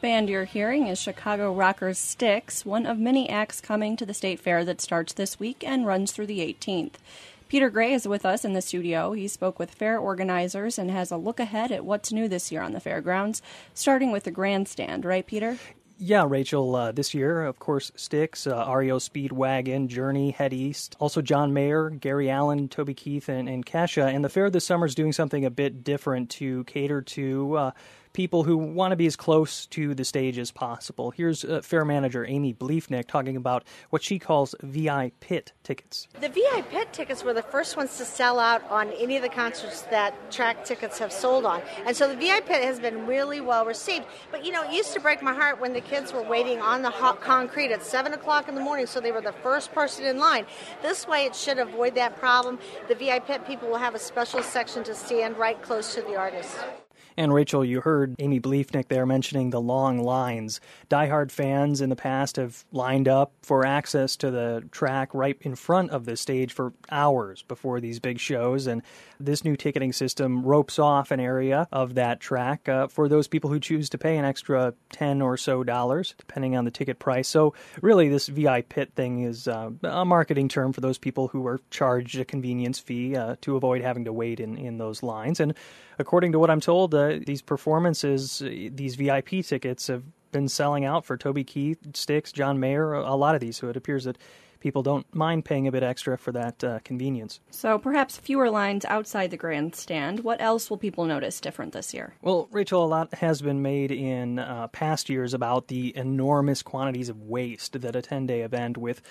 band you're hearing is Chicago rockers Styx, one of many acts coming to the state fair that starts this week and runs through the 18th. Peter Gray is with us in the studio. He spoke with fair organizers and has a look ahead at what's new this year on the fairgrounds, starting with the grandstand, right, Peter? Yeah, Rachel, this year, of course, Styx, REO Speedwagon, Journey, Head East, also John Mayer, Gary Allen, Toby Keith, and Kesha. And the fair this summer is doing something a bit different to cater to people who want to be as close to the stage as possible. Here's fair manager Amy Bleefnick talking about what she calls VI Pit tickets. The VI Pit tickets were the first ones to sell out on any of the concerts that track tickets have sold on. And so the VI Pit has been really well received. But, you know, it used to break my heart when the kids were waiting on the hot concrete at 7 o'clock in the morning, so they were the first person in line. This way it should avoid that problem. The VI Pit people will have a special section to stand right close to the artist. And Rachel, you heard Amy Bleefnick there mentioning the long lines. Diehard fans in the past have lined up for access to the track right in front of the stage for hours before these big shows. And this new ticketing system ropes off an area of that track for those people who choose to pay an extra $10 or so, depending on the ticket price. So really, this VI Pit thing is a marketing term for those people who are charged a convenience fee to avoid having to wait in those lines. And according to what I'm told, these performances, these VIP tickets have been selling out for Toby Keith, Styx, John Mayer, a lot of these. So it appears that people don't mind paying a bit extra for that convenience. So perhaps fewer lines outside the grandstand. What else will people notice different this year? Well, Rachel, a lot has been made in past years about the enormous quantities of waste that a 10-day event with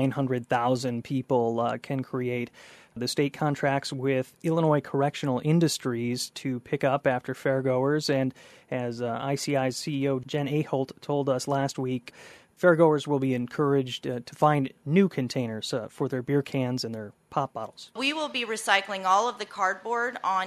900,000 people can create. The state contracts with Illinois Correctional Industries to pick up after fairgoers, and as ICI's CEO Jen Aholt told us last week, fairgoers will be encouraged to find new containers for their beer cans and their pop bottles. We will be recycling all of the cardboard on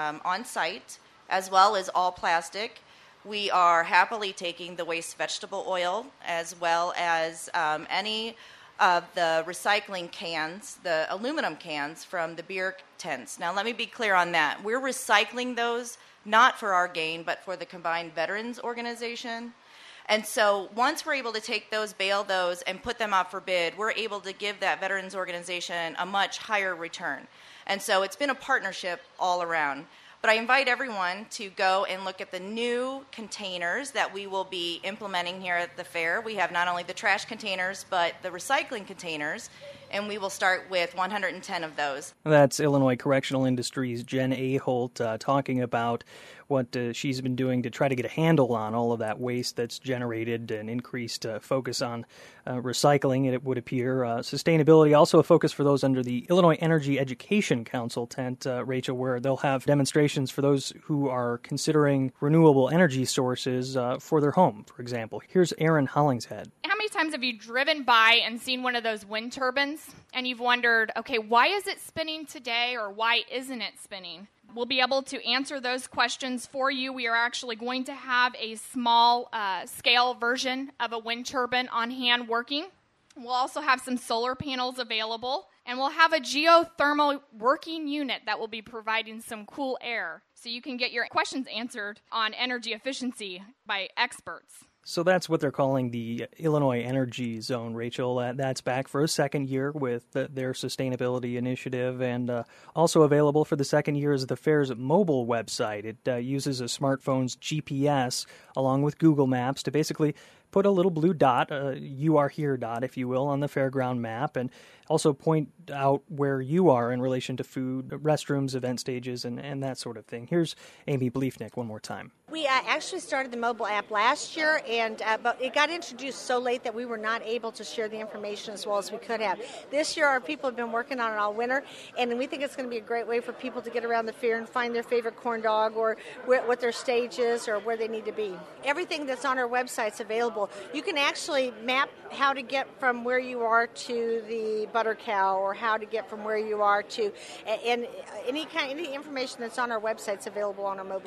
site, as well as all plastic. We are happily taking the waste vegetable oil, as well as any of the recycling cans, the aluminum cans from the beer tents. Now, let me be clear on that. We're recycling those not for our gain, but for the Combined Veterans Organization. And so once we're able to take those, bale those, and put them out for bid, we're able to give that veterans organization a much higher return. And so it's been a partnership all around. But I invite everyone to go and look at the new containers that we will be implementing here at the fair. We have not only the trash containers, but the recycling containers, and we will start with 110 of those. That's Illinois Correctional Industries' Jen Aholt talking about what she's been doing to try to get a handle on all of that waste that's generated, and increased focus on recycling, it would appear. Sustainability, also a focus for those under the Illinois Energy Education Council tent, Rachel, where they'll have demonstrations for those who are considering renewable energy sources for their home, for example. Here's Aaron Hollingshead. How many times have you driven by and seen one of those wind turbines and you've wondered, okay, why is it spinning today, or why isn't it spinning? We'll be able to answer those questions for you. We are actually going to have a small scale version of a wind turbine on hand working. We'll also have some solar panels available, and we'll have a geothermal working unit that will be providing some cool air, so you can get your questions answered on energy efficiency by experts. So that's what they're calling the Illinois Energy Zone, Rachel. That's back for a second year with their sustainability initiative, and also available for the second year is the fair's mobile website. It uses a smartphone's GPS along with Google Maps to basically put a little blue dot, you are here dot, if you will, on the fairground map, and also point out where you are in relation to food, restrooms, event stages, and that sort of thing. Here's Amy Bleefnick one more time. We actually started the mobile app last year, but it got introduced so late that we were not able to share the information as well as we could have. This year, our people have been working on it all winter, and we think it's going to be a great way for people to get around the fair and find their favorite corn dog, or what their stage is, or where they need to be. Everything that's on our website is available. You can actually map how to get from where you are to the butter cow, or how to get from where you are to, and any information that's on our website is available on our mobile app.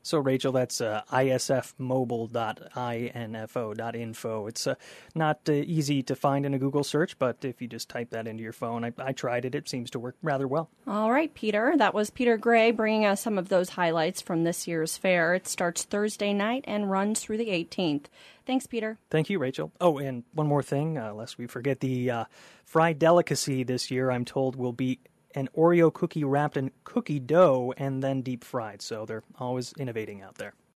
So, Rachel, that's isfmobile.info.info. It's not easy to find in a Google search, but if you just type that into your phone, I tried it. It seems to work rather well. All right, Peter. That was Peter Gray bringing us some of those highlights from this year's fair. It starts Thursday night and runs through the 18th. Thanks, Peter. Thank you, Rachel. Oh, and one more thing, lest we forget, the fried delicacy this year, I'm told, will be an Oreo cookie wrapped in cookie dough and then deep fried. So they're always innovating out there.